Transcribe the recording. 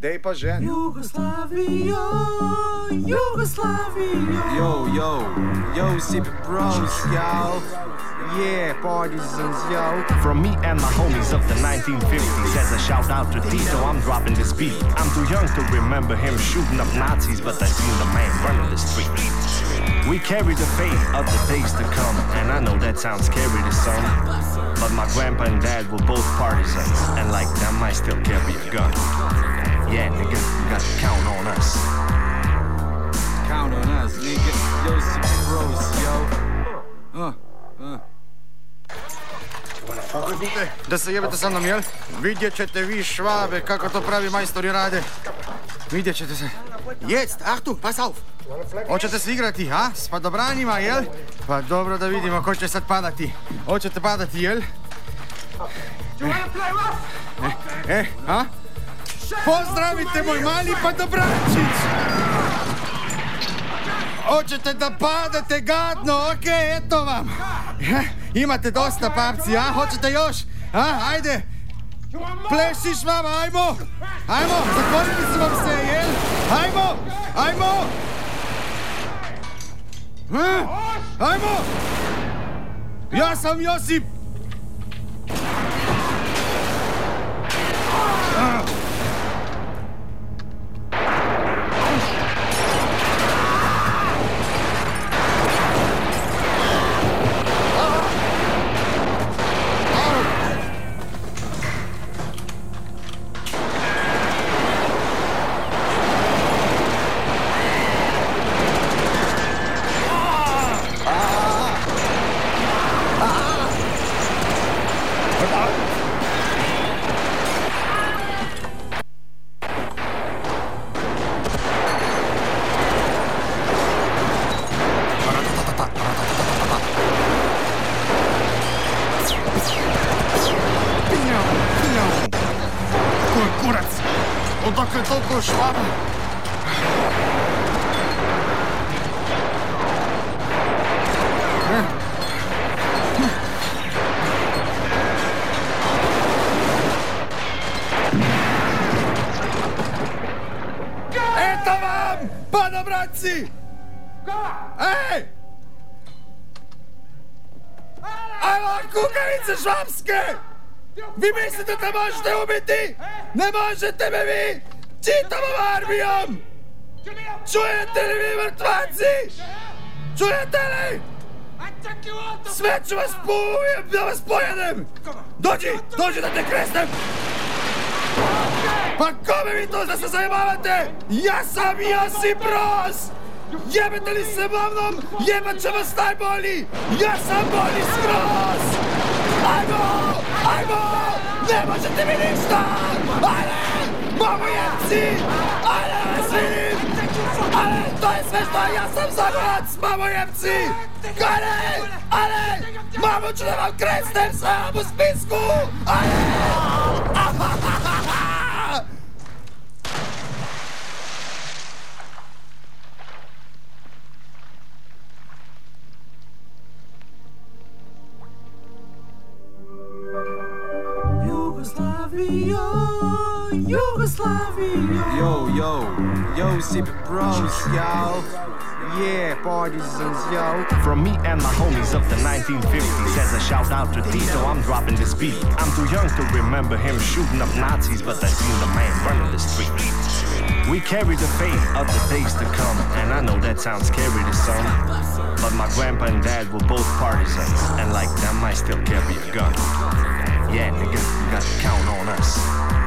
Dej pa ženi. Jugoslavia, Yo, sip bros, y'all. Yeah, partisans, yo. From me and my homies of the 1950s, as a shout out to Tito, I'm dropping this beat. I'm too young to remember him shooting up Nazis, but I seen the man running the street. We carry the fate of the days to come, and I know that sounds scary to some, but my grandpa and dad were both partisans, and like them I still carry a gun. Yeah, nigga, you gotta count on us. Count on us, nigga. Yo, sip bros, yo. Da se jebete sa mnom, jel? Vidjet ćete vi švabe kako to pravi majstori rade. Vidjet ćete se. Jetzt, Achtung, pass auf. Hoćete se igrati, a? S padobranjima, jel? Pa dobro da vidimo ko će sad padati. Hoćete padati, jel? A? Pozdravite moj mali padobrančić! Hoćete da padate gadno, okej, eto vam. Imate dosta, papci, a? Hoćete još? A, ajde. Plešiš, mama, ajmo. Ajmo, zakoljili su vam se, jel? Ajmo. Ajmo. Ja sam Josip. Odakle toliko švaba? Eto vam, padobranci! Ej! Ajmo, kukavice švapske! Vi mislite da možete ubiti? Ne možete me vi! Čitavom armijom! Čujete li vi, mrtvaci? Čujete li? Sve ću vas da vas pojedem! Dođi da te kresnem! Pa kome vi to da se zajebavate? Ja sam Josip Broz! Jebete li se mnom? Jebat će vas najbolji! Ja sam bolji skroz! Ajmo! Ne možete mi ništa! Ajde! Mamojevci! Ajde, vas vidim! Ajde, to je sve što ja sam zagorac! Mamojevci! Ajde! Mamo ću da vam kresnem sam u spisku! Ajde! Yugoslavia. Yo, sip bros, y'all. Yeah, partisans, yo. From me and my homies of the 1950s, as a shout out to Tito, I'm dropping this beat. I'm too young to remember him shooting up Nazis, but I seen the man running the street. We carry the fate of the days to come, and I know that sounds scary to some, but my grandpa and dad were both partisans, and like them I still carry a gun. Yeah, nigga, you gotta count on us.